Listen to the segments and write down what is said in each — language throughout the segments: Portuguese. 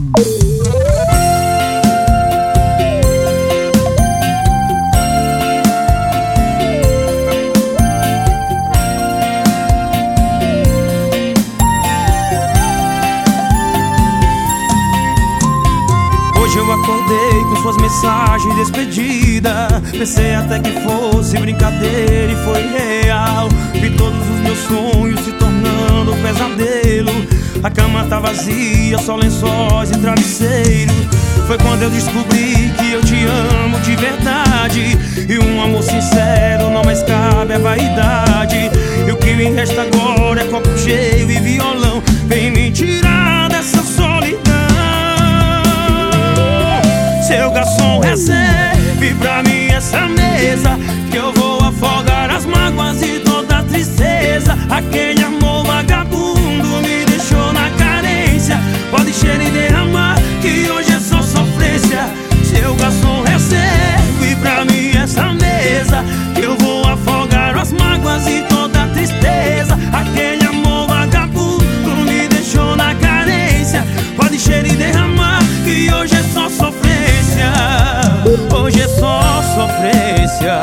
Hoje eu acordei com suas mensagens de despedida. Pensei até que fosse brincadeira e foi real. Vi todos os meus sonhos se tornando um pesadelo. A cama tá vazia, só lençóis e travesseiro. Foi quando eu descobri que eu te amo de verdade. E um amor sincero não mais cabe a vaidade. E o que me resta agora é copo cheio e violão. Vem me tirar dessa solidão. Seu garçom, reserve pra mim essa mesa, que eu vou afogar as mágoas e toda a tristeza. Aquele amor vagabundo me deixou na carência. Pode encher e derramar, que hoje é só sofrência. Seu garçom, reserve pra mim essa mesa, que eu vou afogar as mágoas e toda a tristeza. Aquele amor vagabundo me deixou na carência. Pode encher e derramar, que hoje é só sofrência. Hoje é só sofrência.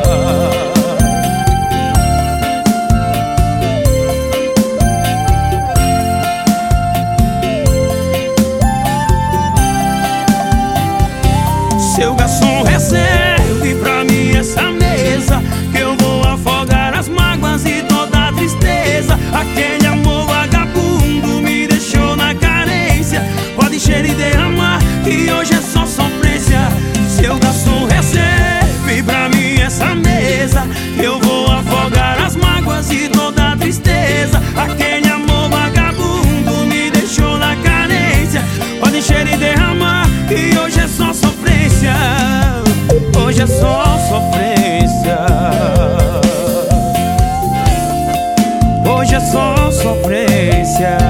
Seu garçom, reserve pra mim essa mesa, que eu vou afogar as mágoas e toda a tristeza. Aquele amor vagabundo me deixou na carência. Pode encher e derramar, que hoje é só sofrência. Seu garçom, reserve pra mim essa mesa, que eu vou afogar as mágoas e toda a tristeza. Aquele amor vagabundo me deixou na carência. Pode encher e derramar, que hoje é só sofrência. Hoje é só sofrência. Hoje é só sofrência.